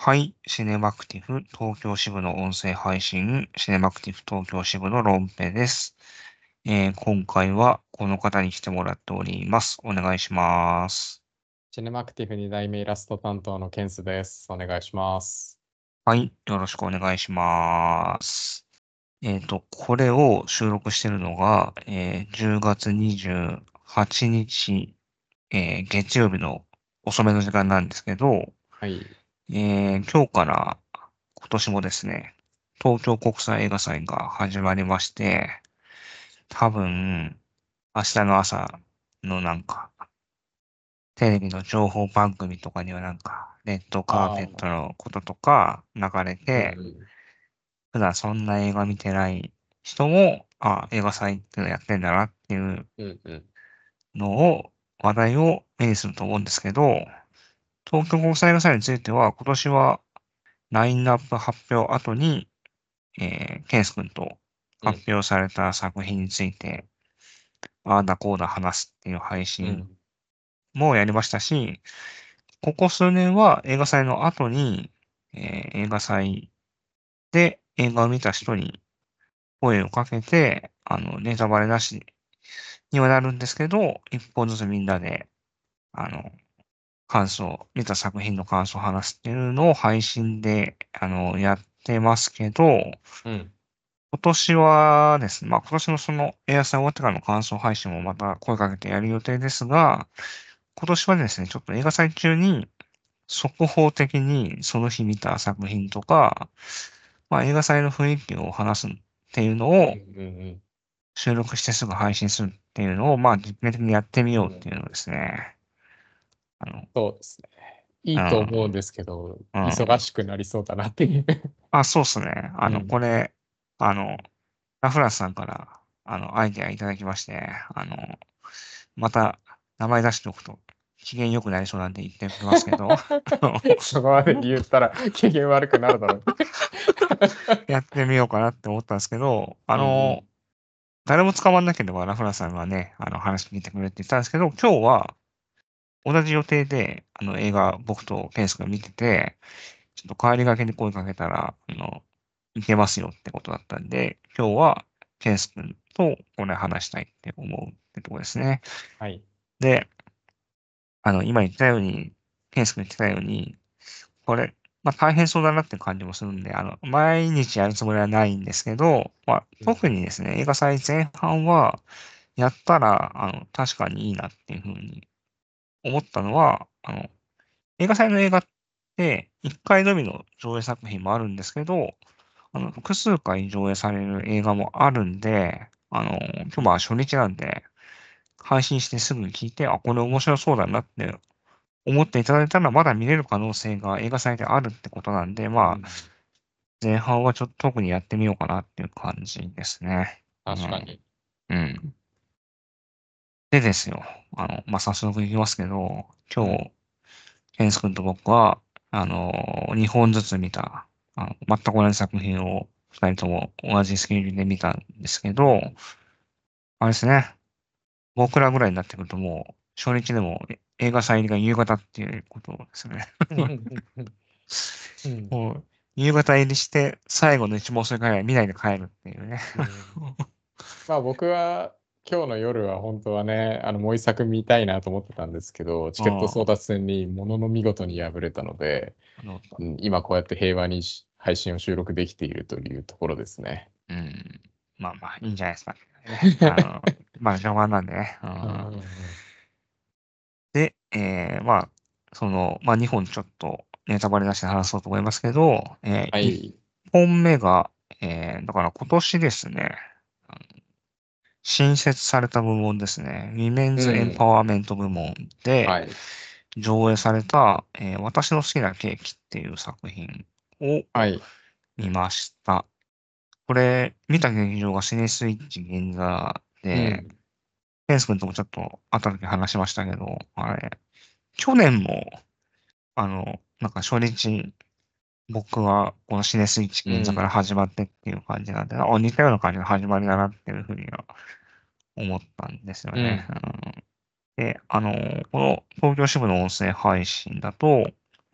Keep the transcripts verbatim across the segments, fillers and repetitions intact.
はい。シネマクティフ東京支部の音声配信、シネマクティフ東京支部のロンペです。えー今回はこの方に来てもらっております。お願いします。 シネマクティブに代目イラスト担当のケンスです。お願いします。 はい。よろしくお願いします。えっと、これを収録しているのが、えーじゅうがつにじゅうはちにち、えー月曜日の遅めの時間なんですけど、 はい。 えー今日から今年もですね、東京国際映画祭が始まりまして、多分、明日の朝のなんか、テレビの情報番組とかにはなんか、レッドカーああ、 ペットのこととか流れて、 うんうん普段そんな映画見てない人も、あ、映画祭っていうのやってんだなっていううんうん。 のを、話題を目にすると思うんですけど、東京国際映画祭については、今年はラインナップ発表後に、えー、ケンス君とうん発表された作品について、ああだこうだ話すっていう配信うんもやりましたし、ここ数年は映画祭の後に、えー映画祭で映画を見た人に声をかけて、あの、ネタバレなしにはなるんですけど、一本ずつみんなで、あの、感想、見た作品の感想を話すっていうのを配信で、あの、やってますけど、 うん。 今年はですね、まあ今年のその映画祭終わってからの感想配信もまた声かけてやる予定ですが、今年はですね、ちょっと映画祭中に速報的にその日見た作品とか、まあ映画祭の雰囲気を話すっていうのをうんうん収録してすぐ配信するっていうのを、まあ実験的にやってみようっうん。 ていうのをですね、あの、 そうですね。いういと思うんん、 ですけど、 うん。 忙しくなりそうだなっていう。 あ、そうっすね。あの、こうん。 れ、あの、ラフランスさんから、あの、アイデアいただきまして、あの、また名前出しておくと機嫌良くなりそうなんで言っておきますけど、あのそこまで言ったら機嫌悪くなるだろう。 やってみようかなって思ったんですけど、あうんうの、 ん。 誰も捕まんなければラフランスさんがね、あの、話聞いてくれって言ったんですけど、今日は同じ予定で、あの、映画、僕とケンスが見てて、ちょっと帰りがけに声かけたら、あの、行けますよってことだったんで、今日はケンス君とこれ話したいって思うってとこですね。 はい。 で、あの、今言ったように、ケンス君言ってたように、これ、まあ大変そうだなっていう感じもするんで、あの、毎日やるつもりはないんですけど、まあうん特にですね、映画祭前半は、やったら、あの、確かにいいなっていうふうに思ったのは、あの、映画祭の映画って、いっかいのみの上映作品もあるんですけど、あの、複数回上映される映画もあるんで、あの、今日まあ初日なんで、配信してすぐ聞いて、あ、これ面白そうだなって思っていただいたら、まだ見れる可能性が映画祭であるってことなんで、まあ、 うん前半はちょっと特にやってみようかなっていう感じですね。うん。 確かに。 うん。でですよ。あの、まあ、早速いきますけど、今うん。 日、ケンス君と僕は、あの、にほんずつ見た、あの、全く同じ作品をふたりとも同じスケールで見たんですけど、あれですね。僕らぐらいになってくるともう、初日でもえ映画祭が夕方っていうことですね。 うんうんうんうん。 もう、夕方入りして、最後の一問それから見ないで帰るっていうね。 うん。まあ僕は今日の夜は本当はね、あの、もう一作見たいなと思ってたんですけど、チケット争あ奪戦にものの見事に敗れたので、 あの、 うん、今こうやって平和にし配信を収録できているというところですね。 うん。まあまあ、いいんじゃないですかね。あの、まあ、序盤なんでね。ううんん。 うんうんで、えー、まあ、その、まあ、にほんちょっとネタバレなしで話そうと思いますけど、えー、1 はい。 本目が、えー、だから今年ですね、あの新設された部門ですね。ウィメンズエンパうん。 ワーメント部門ではい。 上映された、えー私の好きなケーキっていう作品をはい。 見ました。これ、見た劇場がシネスイッチ銀座で、 うん。 ケンス君ともちょっと会った時話しましたけど、あれ、去年も、あの、なんか初日、僕はこのシネスイッチ銀座からうん。 始まってっていう感じなんで、あ、似たような感じの始まりだなっていうふうには思ったんですよね。 うん。 うん、で、あの、この東京支部の音声配信だと、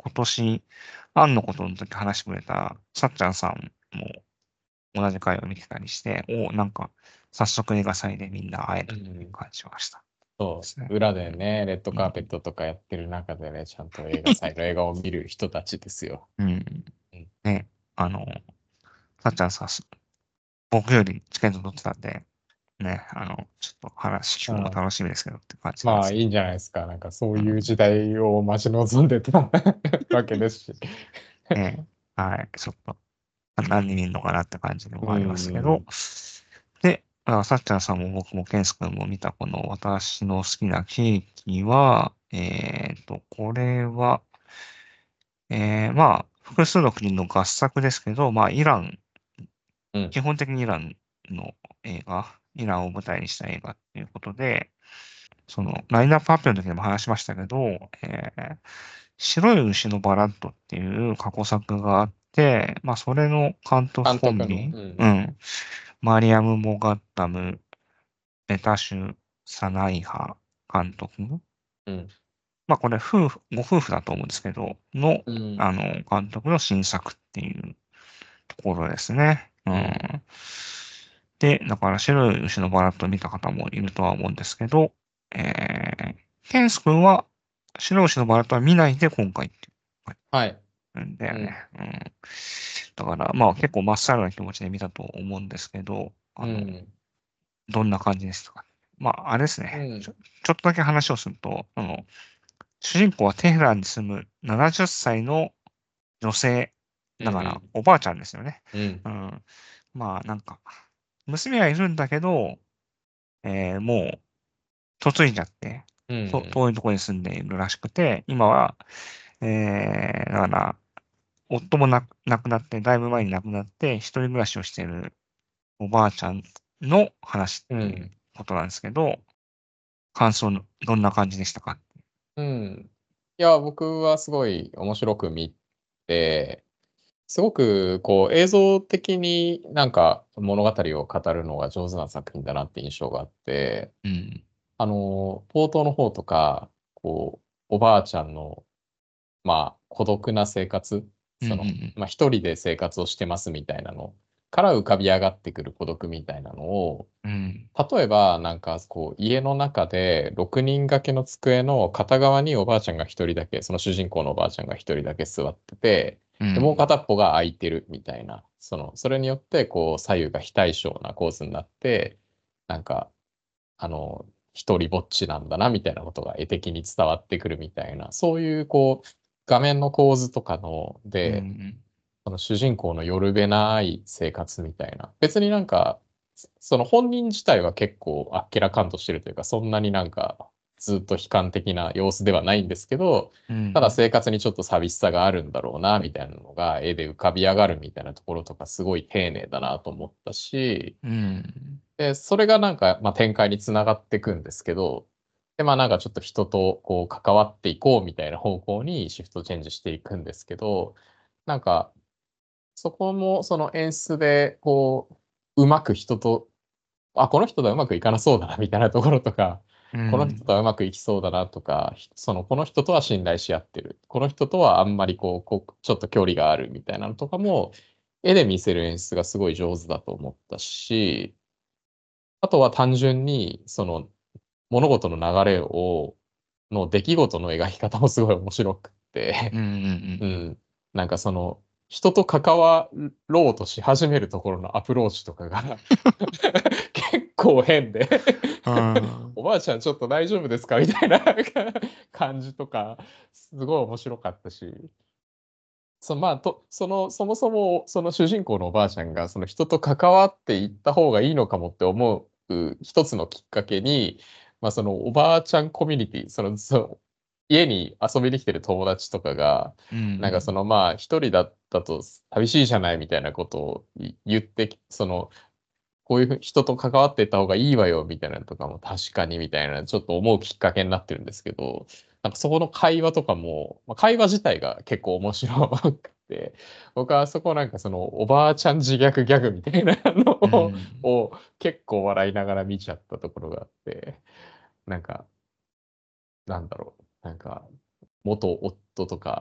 今年、アンのことの時話してくれた、さっちゃんさんも同じ回を見てたりして、おなんか、早速映画祭でみんな会えうるっていうん。 感じました。 そですね。 う、裏でね、レッドうん。 カーペットとかやってる中でね、ちゃんと映画祭の映画を見る人たちですよ。 うん。 うん。 ね、あの、さっちゃんさ、す僕よりチケット取ってたんで、ね、あの、ちょっと話聞くのがああ、 楽しみですけどって感じなんですけど。 まあいいんじゃないですか。なんかそううん。 いう時代を待ち望んでたわけですし。 ね、はい、ちょっと、何人いるのかなって感じでうもありますけど、 ん。 で、あさっちゃんさんも僕もケンス君も見たこの私の好きなケーキは、えっと、これは、えー、まあ、複数の国の合作ですけど、まあ、イラン、 うん。 基本的にイランの映画、イランを舞台にした映画っていうことで、その、ラインナップ発表の時にも話しましたけど、えー、白い牛のバラッドっていう過去作があって、まあ、それの監督監督の。 コンビ、 うん。 うん、マリアム・モガッタム、ベタシュ・サナイハ監督、 うん。 まあ、これ夫婦、ご夫婦だと思うんですけど、の、 うん。 あの、監督の新作っていうところですね。ううん。 ん。で、だから白い牛のバラッドを見た方もいるとは思うんですけど、えー、ケンス君は白い牛のバラッドは見ないで今回ってはい。 言うんだよね。 うん。 うん。だから、まあ結構まっさらな気持ちで見たと思うんですけど、あの、 うん。 どんな感じですか？まあ、あれですね。ちうん。 ょ、ちょっとだけ話をすると、あの、主人公はテヘランに住むななじゅっさいの女性。 うん。 だから、 うん。 おばあちゃんですよね。 うん。 うん。まあ、なんか、娘はいるんだけど、えーもう、嫁いじゃって、 うとん。 遠いところに住んでいるらしくて、今は、えー、だから、夫もな亡くなって、だいぶ前に亡くなって、一人暮らしをしているおばあちゃんの話っていううん。 ことなんですけど、感想の、どんな感じでしたか？ うん。いや、僕はすごい面白く見て、すごくこう映像的になんか物語を語るのが上手な作品だなって印象があって、 うん。 あの、冒頭の方とか、こう、おばあちゃんの、まあ、孤独な生活、 うん、うその、 ん、 まあ、一人で生活をしてますみたいなのから浮かび上がってくる孤独みたいなのを、 うん。 例えば、なんか、こう、家の中でろくにん掛けの机の片側におばあちゃんが一人だけ、その主人公のおばあちゃんが一人だけ座ってて、で、もううん。 片っぽが空いてるみたいな、その、それによって、こう、左右が非対称な構図になって、なんか、あの、一人ぼっちなんだな、みたいなことが絵的に伝わってくるみたいな、そういう、こう、画面の構図とかの、 うで、 ん。 その主人公のよるべない生活みたいな。別になんか、その本人自体は結構あっけらかんとしてるというか、そんなになんかずっと悲観的な様子ではないんですけど、 うん。 ただ生活にちょっと寂しさがあるんだろうな、みたいなのが絵で浮かび上がるみたいなところとかすごい丁寧だなと思ったし、 うん。 で、それがなんか、まあ、展開につながっていくんですけど、で、まあなんかちょっと人とこう関わっていこうみたいな方向にシフトチェンジしていくんですけど、なんかそこもその演出で、こう、うまく人と、あ、この人とはうまくいかなそうだな、みたいなところとか、 うこの人とん。 はうまくいきそうだなとか、その、この人とは信頼し合ってる。この人とはあんまりこう、こうちょっと距離があるみたいなのとかも、絵で見せる演出がすごい上手だと思ったし、あとは単純に、その、物事の流れを、の出来事の描き方もすごい面白くって、 うん。うん。 うん。なんかその、人と関わろうとし始めるところのアプローチとかが結構変でうん。 おばあちゃんちょっと大丈夫ですかみたいな感じとか、すごい面白かったし、そまあ、と、その、そもそも、その主人公のおばあちゃんが、その人と関わっていった方がいいのかもって思う一つのきっかけに、まあ、そのおばあちゃんコミュニティ、その、その家に遊びに来てる友達とかが、 うん。 なんかその、まあ、一人だったと寂しいじゃないみたいなことを言ってき、その、こういうふう人と関わっていった方がいいわよみたいなのとかも確かにみたいなちょっと思うきっかけになってるんですけど、なんかそこの会話とかも、まあ、会話自体が結構面白くて、僕はそこなんかそのおばあちゃん自虐ギャグみたいなのうを、 ん。 を結構笑いながら見ちゃったところがあって、なんか、なんだろう、なんか元夫とか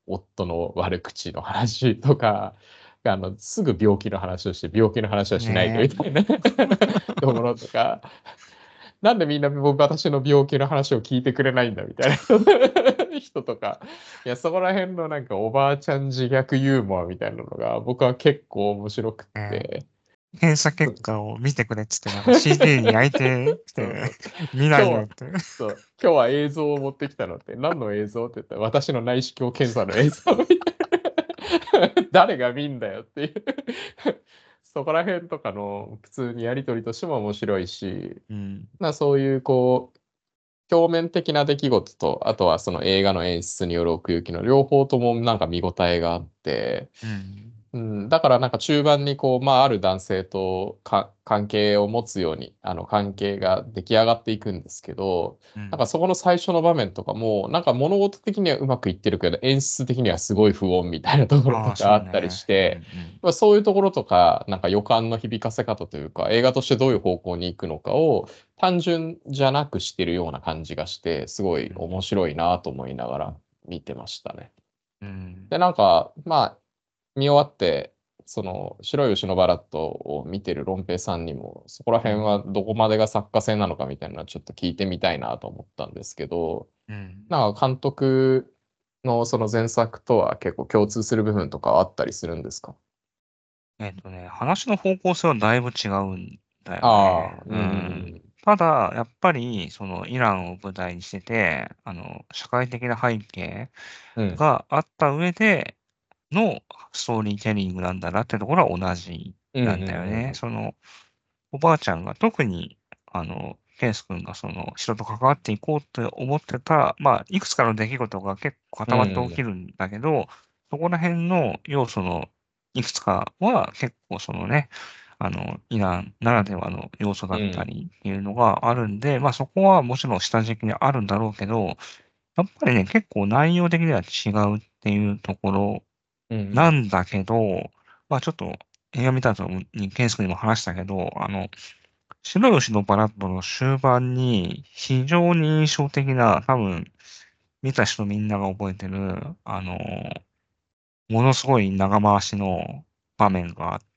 夫の悪口の話とか、あの、すぐ病気の話をして、病気の話はしないでねみたいなところとか、なんでみんな僕私の病気の話を聞いてくれないんだみたいな人とか、いや、そこら辺のなんかおばあちゃん自虐ユーモアみたいなのが僕は結構面白くっえ、ねて、 え、検査結果を見てくれっつって、なんか シーディー に焼いてきて、 そうそう。 見な今日は、 いよって。 そう、今日は映像を持ってきたのって、何の映像って言ったら、私の内視鏡検査の映像みたいな。誰が見んだよっていうそこら辺とかの普通にやりとりとしても面白いし、 うん。 まあそういうこう、表面的な出来事と、あとはその映画の演出による奥行きの両方ともなんか見応えがあって、 うん。 うん、だからなんか中盤にこう、まあある男性とか関係を持つように、あの関係が出来上がっていくんですけど、 うん。 なんかそこの最初の場面とかも、なんか物事的にはうまくいってるけど、演出的にはすごい不穏みたいなところああ、 とかあったりそうね。うん。うして、 ん。 まあ、そういうところとか、なんか予感の響かせ方というか、映画としてどういう方向に行くのかを単純じゃなくしてるような感じがして、すごい面白いなと思いながら見てましたね。 うん。 で、なんか、まあ、見終わって、その白い牛のバラットを見てるロンペイさんにも、そこらうん。 辺はどこまでが作家性なのかみたいなのはちょっと聞いてみたいなと思ったんですけど、 うん。 なんか監督のその前作とは結構共通する部分とかあったりするんですか？ えっとね、話の方向性はだいぶ違うんだよね。 ああ、うんううんうん。 ん。 ただ、やっぱり、その、イランを舞台にしてて、あの、社会的な背景うん。 があった上でのストーリーテリングなんだなってところは同じうんなんだよね。 うんその、おばあちゃんが特に、あの、ケンス君がその、人と関わっていこうって思ってた、まあ、いくつかの出来事が結構固まってうんうん。うん起きるんだけど、そこら辺の要素のいくつかは結構そのね、あの、イランならではの要素だったうん。 りっていうのがあるんで、まあそこはもちろん下敷きにあるんだろうけど、やっぱりね、結構内容的には違うっていうところうんうん。 なんだけど、まあちょっと映画見た後にケンス君にも話したけど、あの、白吉のバラッドの終盤に非常に印象的な、多分見た人みんなが覚えてる、あの、ものすごい長回しの場面があって、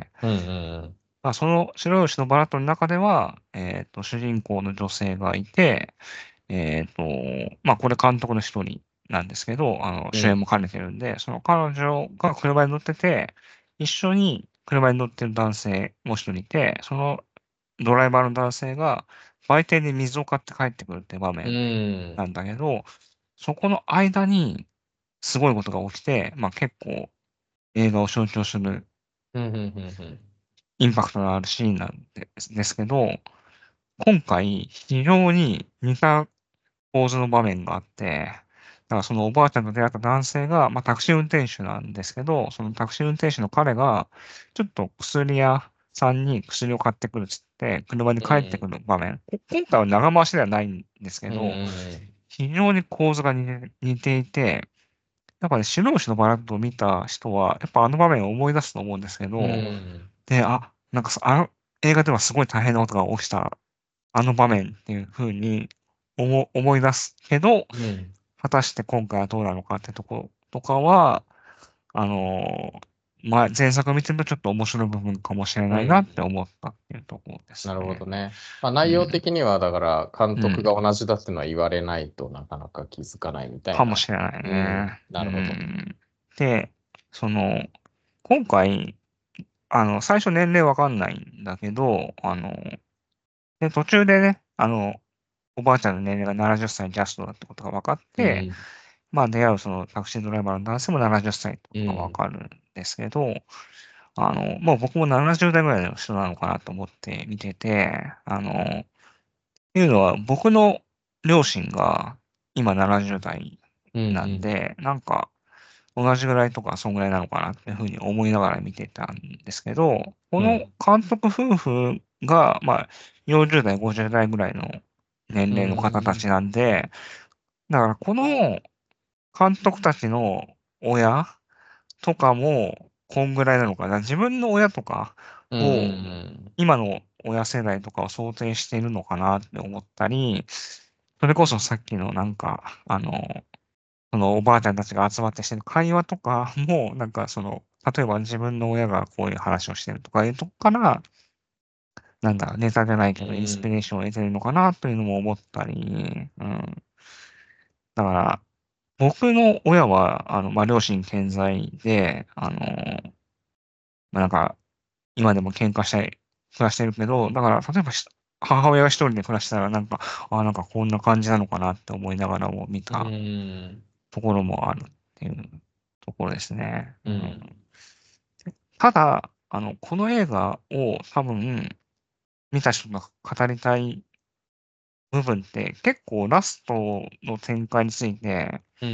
うんうんまあ、その白吉のバラッドの中では、えっと、主人公の女性がいて、えっと、まあ、これ監督の一人なんですけど、あの、 うん。 主演も兼ねてるんで、その彼女が車に乗ってて、一緒に車に乗ってる男性もう一人いて、そのドライバーの男性が売店で水を買って帰ってくるって場うん。 面うん。 なんだけど、そこの間にすごいことが起きて、まあ、結構映画を象徴するうんうんうんうん。 インパクトのあるシーンなんですですけど、今回非常に似た構図の場面があって、だからそのおばあちゃんと出会った男性が、まあ、タクシー運転手なんですけど、そのタクシー運転手の彼が、ちょっと薬屋さんに薬を買ってくるっつって、車に帰ってくる場面。こ今回は長回しではないんですけうんうど、 ん非常に構図が似て似ていて、やっぱね、白牛のバラッドを見た人は、やっぱあの場面を思い出すと思うんですけうん。うど、 ん。 で、あ、なんかそあの映画ではすごい大変なことが起きた、あの場面っていう風に思思い出すけど、 うん。 果たして今回はどうなのかってとことかは、あの、ま、前作を見てるとちょっと面白い部分かもしれないなってうん。 思ったっていうところですなるほどね。 ね。まあ、内容うん。 的には、だから、監うん。 督が同じだっていうのは言われないとなかなか気づかないみたいかもな。 しれないうん。 ね。うなるほど。 ん。で、その、今回、あの、最初年齢わかんないんだけど、あの、で、途中でね、あの、おばあちゃんの年齢がななじゅっさいジャストだってことが分かって、 うん。 まあ、出会うそのタクシードライバーの男性もななじゅっさいってことが分うん。 かるんですけど、あの、もう僕もななじゅう代ぐらいの人なのかなと思って見てて、あの、っていうのは僕の両親が今ななじゅう代うん。うん。 なんで、なんか同じぐらいとかそんぐらいなのかなっていう風に思いながら見てたんですけど、このうん。 監督夫婦が、まあ、よんじゅう代、ごじゅう代ぐらいの年うん。 齢の方たちうん。 なんで、だからこの監督たちの親とかも、こんぐらいなのかな。自分の親とかうん。うを、 ん。 今の親世代とかを想定しているのかなって思ったり、それこそさっきのなんか、あのそのおばあちゃんたちが集まってしてる会話とかも、なんかその、例えば自分の親がこういう話をしてるとかいうとこから、なんだ、ネタじゃないけど、インスピレーションを得てるのかなというのも思ったり、うん。だから、僕の親は、あの、まあ、両親健在で、あの、まあ、なんか、今でも喧嘩したり、暮らしてるけど、だから、例えばし母親が一人で暮らしたら、なんか、ああ、なんかこんな感じなのかなって思いながらも見うたん。 ところもあるっていうところですね。うん。 うん。 ただ、あの、この映画を多分、見た人が語りたい部分って、結構ラストの展開について、 うん。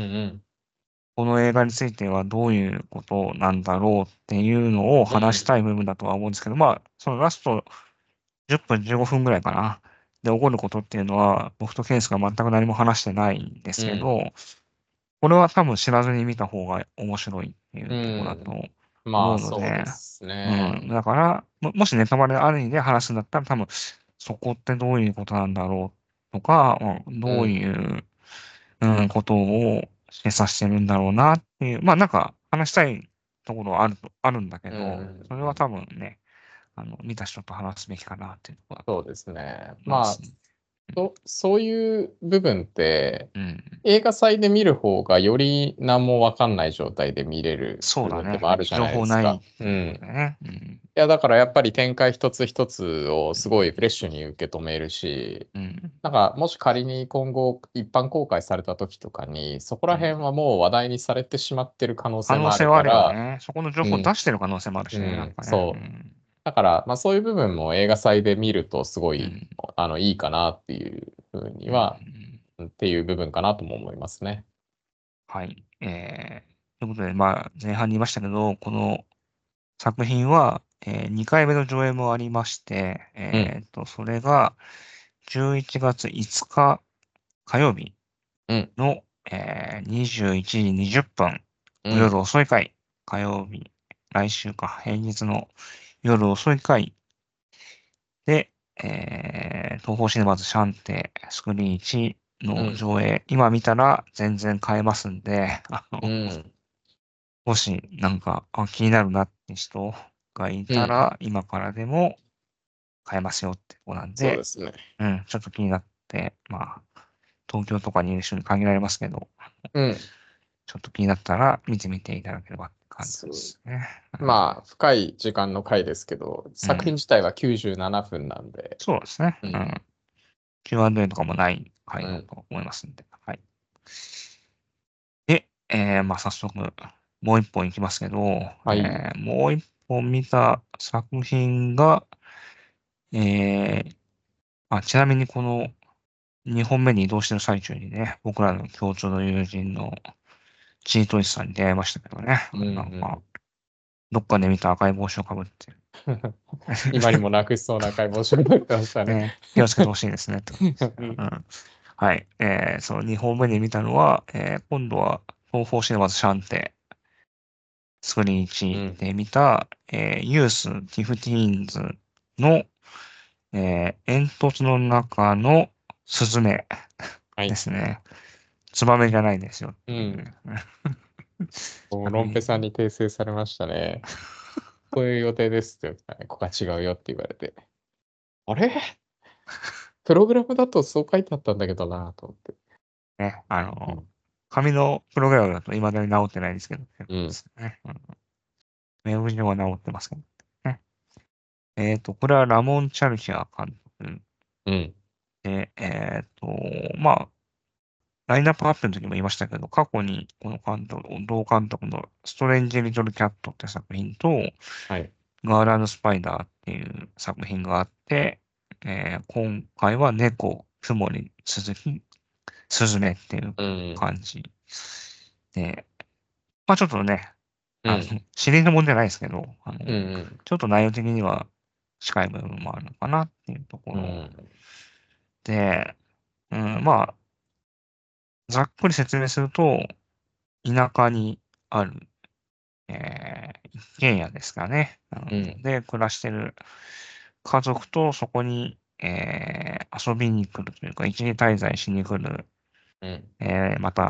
この映画についてはどういうことなんだろうっていうのをうん。 話したい部分だとは思うんですけど、まあ、そのラストじゅっぷん、じゅうごふんぐらいかな。で、起こることっていうのは、僕とケンスが全く何も話してないんでうん。 すけど、これは多分知らずに見た方が面白いっていううところだん。 とまあ、 思うので、 そうですうん。 ね。 だから、も、もしネタバレありで話すんだったら、多分、そこってどういうことなんだろうとか、うん、どううん。 いううん、ことを示唆してるんだろうなっていう、まあなんか話したいところはあると、あるんだけうど、それはん。 多分ね、あの、見た人と話すべきかなっていうところだとそうですね。まあ、 思いますね。 そ、そういう部分って、 うん。うん。 映画祭で見る方がより何もわかんない状態で見れる部分でそうだね。 もあるじゃ情ないですか。 報ないっていうことうん。 だよね。うん。 いや、だからやっぱり展開一つ一つをうすごいフレッシュに受け止めるし、 ん。うん。 なんかもし仮に今後一般公開された時とかに、そこら辺うん。 はもう話題にされてしまってる可能可性もある能性はあるよから、 ね。そこの情報を出うん、 してる可能性もあるしね。なんうん、 かね。うそう。 ん。 だから、まあそういう部分も映画祭で見るとすごい、 うん。 あの、いいかなっていうふうにうん。うは、 ん。 っていう部分かなとも思いますね。 はい。えー、ということで、まあ、前半に言いましたけど、この作品は、えー、にかいめの上映もありまして、 うん、 えっと、それがじゅういちがついつか火曜日うん、 の、えー、にじゅういちじにじゅっぷん、 うん、 夜遅い回、火曜日、来週か、平日の夜遅い回で、えー、東宝シネマズシャンテスクリーンいちのうん、 上映、今見たら全然買えますんで、あの、 うん、 もしなんか、あ、気になるなって人がいうん。 たら、今からでも買えますよってことなんで、 そうですね。 うん、ちょっと気になって、まあ、東京とかにいる人に限られますけど、 うん。 ちょっと気になったら見てみていただければって感じでそう。 すね。 まあ、深い時間の回ですけど、 うん。うん、 作品自体はきゅうじゅうななふんなんで、 そうですね。 うん、 うん。キューアンドエー とかもない回だうん。 と思いますんで。はい。で、えー、まあ、早速、もう一本いきますけど、 はい。 えー、もう一本見た作品が、えー、あ、ちなみにこのにほんめに移動してる最中にね、僕らの共通の友人のチートイスさんに出会いましたけどね。 うん、うなんか、 ん。 どっかで見た赤い帽子をかぶって。 今にもなくしそうな解剖書になってましたね。 ね、気をつけてほしいですね。って感じですね。 うん、 うん。はい。えー、そのにほんめに見たのは、えー、今度は東宝シネマズシャンテスクリーンいちうん。 で見た、えー、ユース、ティフティーンズの、えー、煙突の中のスズメはい。 ですね。ツバメじゃないですよっうん。 ていう。 もうロンペ作品。 さんに訂正されましたね。そういう予定ですって言ったらね、ここは違うよって言われて。あれプログラムだとそう書いてあったんだけどなと思って。 ね、あの、 うん。 紙のプログラムだと未だに直ってないですけど、でうん。 すね。うん、ウェブ上は直ってますけどね。えっと、これはラモン・チャルヒャー監督うん。 で、えっと、まあ、ラインナップ発表の時も言いましたけど、過去にこの監督、同監督のストレンジ・リトル・キャットって作品と、 はい。 ガールスパイダーっていう作品があって、えー今回は猫、雲に続き、スズメっていううん。 感じで、まあちょっとね、あの、 うん。 シリーズもんじゃないですけど、あの、 うん。 ちょっと内容的には近い部分もあるのかなっていうとこうん。うろん。 で、うん、まあ、ざっくり説明すると、田舎にある、えー一軒家ですかね。ううん。 んで、暮らしてる家族とそこに、えー遊びに来るというか、一時滞在しに来る、 うん。 えーまた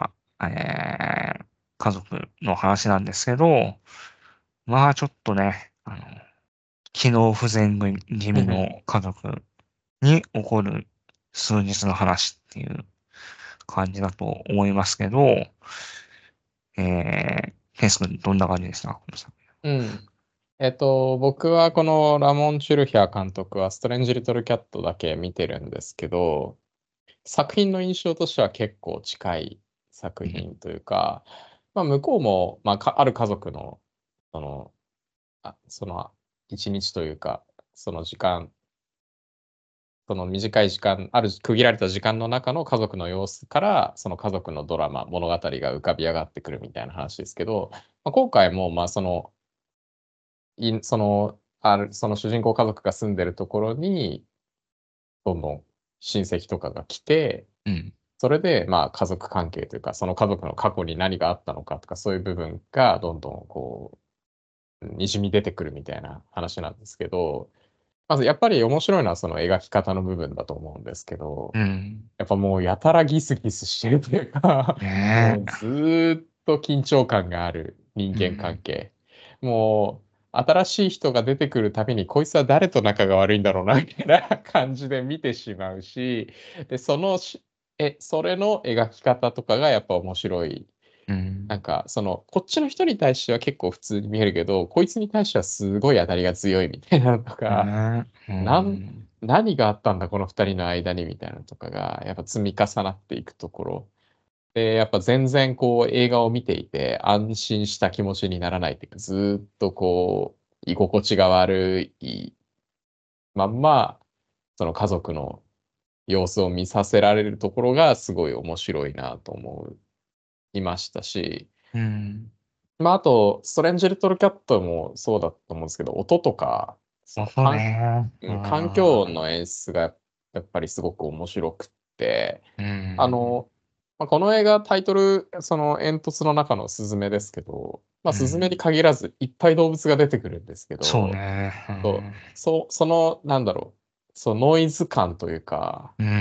えー家族の話なんですけど、まあちょっとね、あの、機能不全気味の家族に起こる数日の話っていう感じだと思いますけど、えー、ケンス君どんな感じでしたかこの作うん。えっと、僕はこのラモン・チュルヒャー監督はストレンジ・リトル・キャットだけ見てるんですけど、作品の印象としては結構近い作品。 品というか、まあ、向こうも、まあ、かある家族の、その、あ、その一日というか、その時間、その短い時間、ある区切られた時間の中の家族の様子から、その家族のドラマ、物語が浮かび上がってくるみたいな話ですけど、まあ、今回も、まあ、その、いその、ある、その主人公家族が住んでるところに、どんどん親戚とかが来て、 うん。 それで、まあ、家族関係というか、その家族の過去に何があったのかとか、そういう部分がどんどんこう、にじみ出てくるみたいな話なんですけど、まずやっぱり面白いのはその描き方の部分だと思うんですけど、 うん。 やっぱもうやたらギスギスしてるというか、もうねずーっと緊張感がある人え。う間関ん。 係。もう新しい人が出てくるたびにこいつは誰と仲が悪いんだろうなみたいな感じで見てしまうし、で、そのし、え、それの描き方とかがやっぱ面白い。 うん。 なんか、その、こっちの人に対しては結構普通に見えるけど、こいつに対してはすごい当たりが強いみたいなのとか、 ねえ。うなん、 ん。 何があったんだ、この二人の間にみたいなのとかが、やっぱ積み重なっていくところ。で、やっぱ全然こう映画を見ていて安心した気持ちにならないっていうか、ずーっとこう、居心地が悪いまんま、その家族の様子を見させられるところがすごい面白いなと思いましたし、 うん。 まああと、ストレンジ・リトル・キャットもそうだと思うんですけど、音とか、その音環ね。ううん環境音ん。 の演出がやっぱりすごく面白くって、 うん。 あの、まあ、この映画タイトル、その煙突の中のスズメですけど、まあ、スズメにうん。 限らずいっぱい動物が出てくるんですけど、 そうね。 そう、そ、その、なんだろう、そのノイズ感というか、 うん。うん。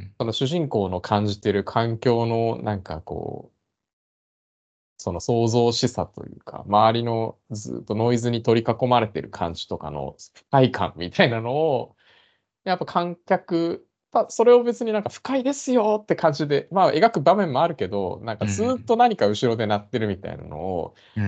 その主人公の感じてる環境のなんかこう、その創造しさというか、周りのずっとノイズに取り囲まれてる感じとかの不快感みたいなのを、やっぱ観客、たそれを別になんか不快ですよって感じで、まあ描く場面もあるけど、なんかずっと何か後ろで鳴ってるみたいなのを、 うん。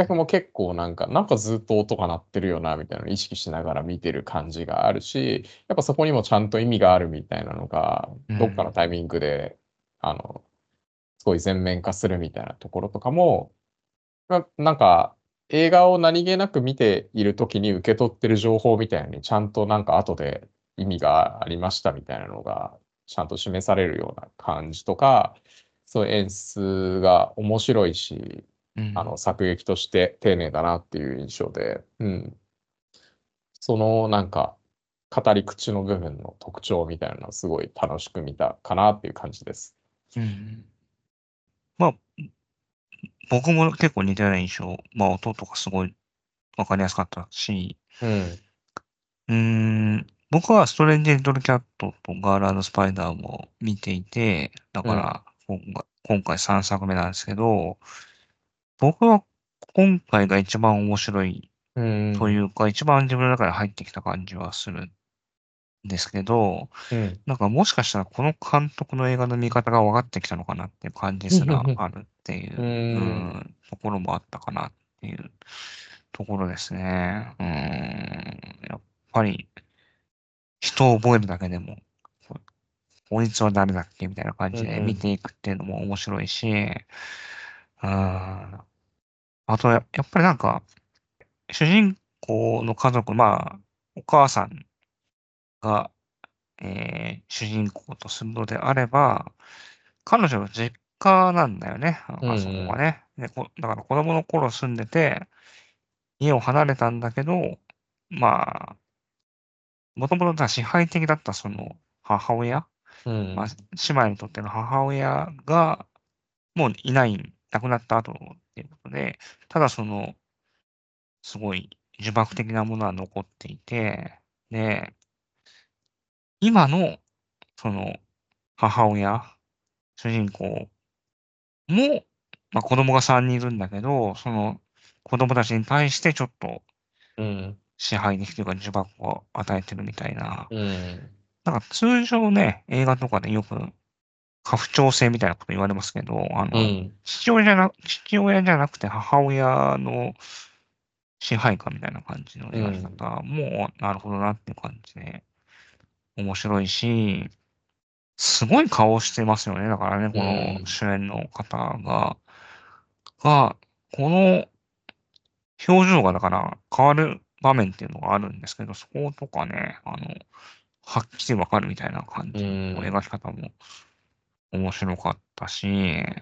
観客も結構なんか、なんかずっと音が鳴ってるよな、みたいなのを意識しながら見てる感じがあるし、やっぱそこにもちゃんと意味があるみたいなのが、どっかのうん。 タイミングで、あの、すごい全面化するみたいなところとかも、な、なんか、映画を何気なく見ているときに受け取ってる情報みたいに、ちゃんとなんか後で意味がありましたみたいなのが、ちゃんと示されるような感じとか、そういう演出が面白いし、あの、 うん。 作劇として丁寧だなっていう印象で、うん。そのなんか、語り口の部分の特徴みたいなのはすごい楽しく見たかなっていう感じです。 うん。まあ、僕も結構似たような印象。まあ、音とかすごいわかりやすかったし、 うん。 うーん、僕はストレンジ・リトル・キャットとガールスパイダーも見ていて、だうん。 から、今回今回さんさくめなんですけど、僕は今回が一番面白いうん。 というか、一番自分の中で入ってきた感じはするんですけど、 うん。 なんかもしかしたらこの監督の映画の見方が分かってきたのかなっていう感じすらあるっていうう、うん。 ん、ところもあったかなっていうところですね。うん、やっぱり人を覚えるだけでも、ここいつは誰だっけみたいな感うじで見ん。 ていくっていうのも面白いし、うん、あとや、やっぱりなんか、主人公の家族、まあ、お母さんが、えー主人公とするのであれば、彼女の実家なんだよね、 うああそこはん。 ね。で、こだから子供の頃住んでて、家を離れたんだけど、まあ、もともと支配的だったその母親、まあ、 うん。 姉妹にとっての母親がもういない、亡くなった後っていうことで、ただその、すごい呪縛的なものは残っていて、で、今のその母親、主人公もまあ子供がさんにんいるんだけど、その子供たちに対してちょっとうん。 支配的というか呪縛を与えてるみたいな。 うん。 なんか通常ね、映画とかでよく家父長制みたいなこと言われますけど、あの、 うん。 父親じゃな、父親じゃなくて母親の支配下みたいな感じの描きうん。 方も、なるほどなっていう感じで、面白いし、すごい顔をしてますよね。だからね、 うこのん。 主演の方が、が、この表情がだから変わる場面っていうのがあるんですけど、そことかね、あの、はっきりわかるみたいな感うじのこう描ん。 き方も面白かったし、うん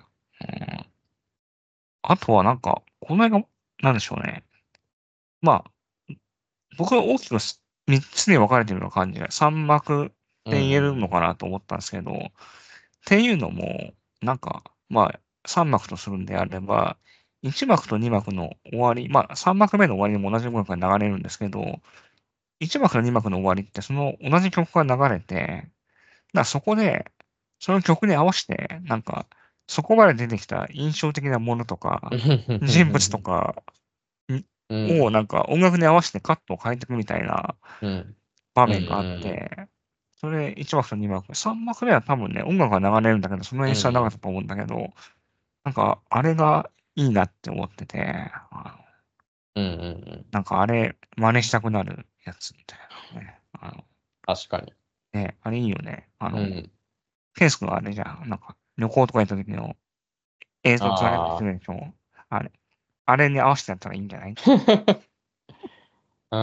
あとはなんか、この映画、なんでしょうね。まあ、僕は大きくすみっつに分かれているような感じで、さん幕っうて言えるのん。 かなと思ったんですけど、っていうのも、なんか、まあ、さん幕とするんであれば、いち幕とに幕の終わり、まあ、さん幕目の終わりにも同じ音楽が流れるんですけど、いち幕とに幕の終わりって、その同じ曲が流れて、だからそこで、その曲に合わせて、なんか、そこまで出てきた印象的なものとか、人物とかんうん。 をなんか音楽に合わせてカットを変えていくみたいなうん。 場うん。 面があって、それいち幕とに幕、さん幕目は多分ね、音楽が流れるんだけど、その演出はなかったと思うんだけど、なんかあれがいいなって思ってて、あのうん。うん。 なんかあれ真似したくなるやつみたいなね。あの確かに。 ね、あれいいよね。あの、 うん。 ケイス君はあれじゃん。なんか旅行とか行った時の映像撮られたりすああ。 るでしょ。あれ、あれに合わせてやったらいいんじゃない？ うん。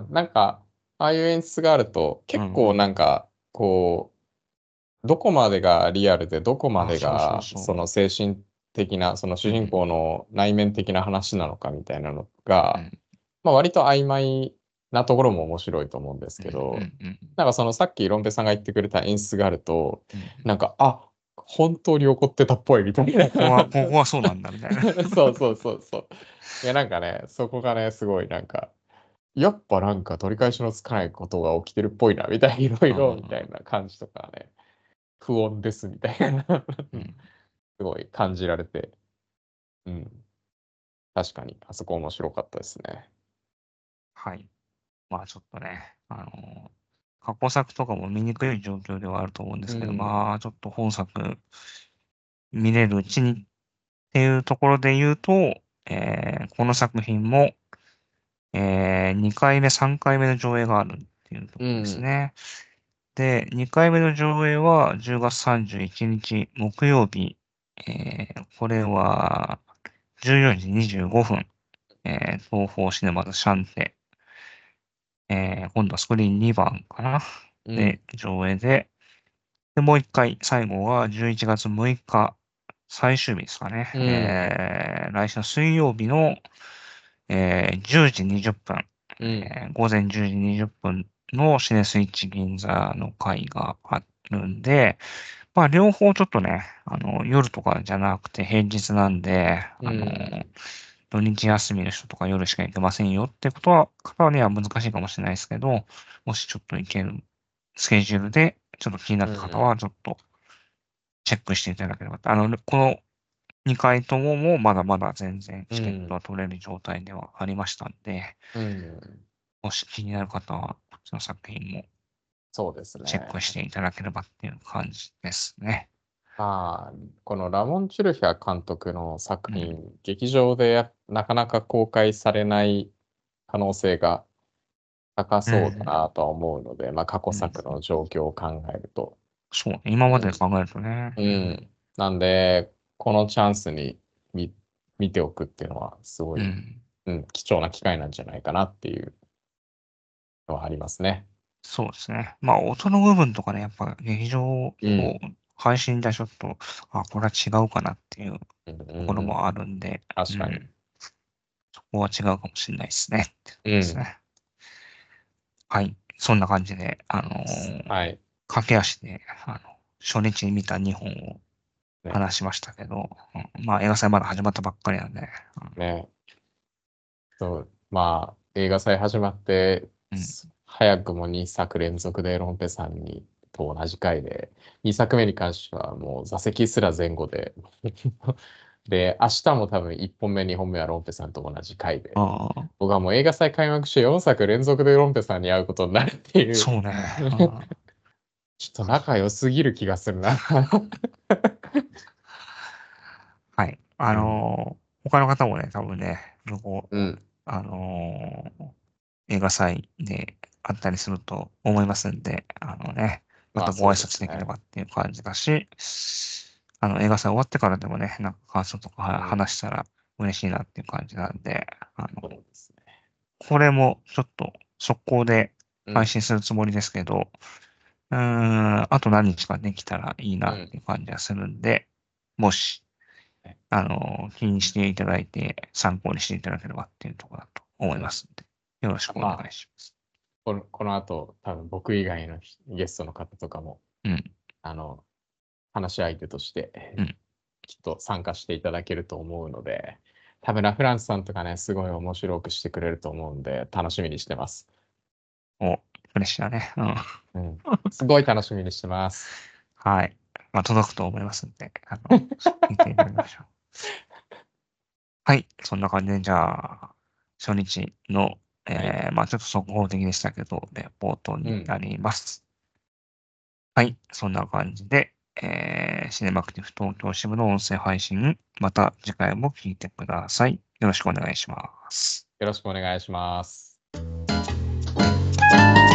なんか、ああいう演出があると、結構うんうん。 なんか、こう、どこまでがリアルで、どこまあ、 でそうそうが、 そう。 その精神的な、その主人公うんの内面的な話なのかみたいなのが、 うん。 まあ、割と曖昧なところも面白いと思うんですうんうけど、 んうんなんかそのさっきロンペさんが言ってくれた演出があると、 うん。 なんか、あ、本当に怒ってたっぽいみたいな。 ここは、ここはそうなんだみたいな。 そうそうそうそう。いや、なんかね、そこがね、すごいなんか、やっぱなんか取り返しのつかないことが起きてるっぽいな、みたいな、いろいうんうんろ、みたいな感じとかね、不穏ですみたいなうん。うんすごい感じられて、うん、確かに、あそこ面白かったですね。 はい。まあちょっとね、あの、過去作とかも見にくい状況ではあると思うんでうすけど、 ん、 まあちょっと本作見れるうちにっていうところで言うと、えーこの作品も、えーにかいめ、さんかいめの上映があるっていうところですうん、 ね。で、にかいめの上映はじゅうがつさんじゅういちにち木曜日、えーこれはじゅうよじにじゅうごふん、えー東宝シネマズシャンテ、えー今度はスクリーンにばんかなで、 うん、 上映で、で、もう一回、最後はじゅういちがつむいか、最終日ですかね。 うん、 えー、来週の水曜日の、えー、じゅうじにじゅっぷん、 うん、 えー、午前じゅうじにじゅっぷんのシネスイッチ銀座の会があるんで、まあ、両方ちょっとね、あの、夜とかじゃなくて平日なんで、 うあの、 ん、 土日休みの人とか夜しか行けませんよってことは、方には難しいかもしれないですけど、もしちょっと行けるスケジュールで、ちょっと気になった方うん、 は、ちょっとチェックしていただければと。あの、このにかいとももまだまだ全然チケットうん、 は取れる状態ではありましたんで、 うん、 もし気になる方は、こっちの作品もそうですチェックしね。 ていただければっていう感じですね。 まあ、このラモン・チュルヒャ監督の作うん。 品、劇場でやなかなか公開されない可能性が高うそうだん。 なとは思うので、まあ、過去うん。 作の状況を考えると。 そうね。今までうん考えるとね。 ううん。 ん。なんで、このチャンスに見、見ておくっていうのは、すごい、 うん。 うん、貴重な機会なんじゃないかなっていうのはありますね。 そうですね。まあ、音の部分とかね、やっぱ劇場をうん。 配信ではちょっと、あ、これは違うかなっていううんうんところうん。 もあるんで、う確かに。 ん。そこは違うかもしれないですね。ってとこうん。 ですね。はい。そんな感じで、あのーはい。 駆け足で、あの、初日に見たにほんをね。 話しましたけど、うん、まあ、映画祭まだ始まったばっかりなんで、 ね。そう。まあ、映画祭始まって、 うん。 す早くもにさく連続でロンペさんにと同じ回で、にさくめに関してはもう座席すら前後でで、明日も多分いっぽんめ、にほんめはロンペさんと同じ回で、 ああ、 僕はもう映画祭開幕してよんさく連続でロンペさんに会うことになるっていう、 そうね。うんちょっと仲良すぎる気がするな。 はい。あうん。 のー他の方もね、多分ね、向こう、 うん。 あのー映画祭であったりすると思いますんで、あのね、ままあたご挨そうです拶できればね。 っていう感じだし、あの、映画祭終わってからでもね、なんか感想とかはうん。 話したら嬉しいなっていう感じなんで、あそうの、 ですね。 これもちょっと速攻でうん。 配信するつもりですけど、うーん、あと何日かできたらいいうん。 なっていう感じがするんで、もし、あの、気にしていただいて参考にしていただければっていうところだと思いうん。 ますんで、よろしくお願まあ、 いします。 この、この後、多分僕以外のひゲストの方とかも、 うん、 あの、話し相手として、えーうん。 きっと参加していただけると思うので、多分ラ・フランスさんとかね、すごい面白くしてくれると思うんで、楽しみにしてます。 お、プレッシャーね。うん。 うん。すごい楽しみにしてます。 はい。まあ、届くと思いますんで、あの、聞いていただきましょう。はい。そんな感じで、じゃあ、初日の、 はい。 えー、まあ、ちょっと速報的でしたけど、レポートうん。 になります。はい。そんな感じで、えー、シネマクティブ東京支部の音声配信、また次回も聞いてください。よろしくお願いします。 よろしくお願いします。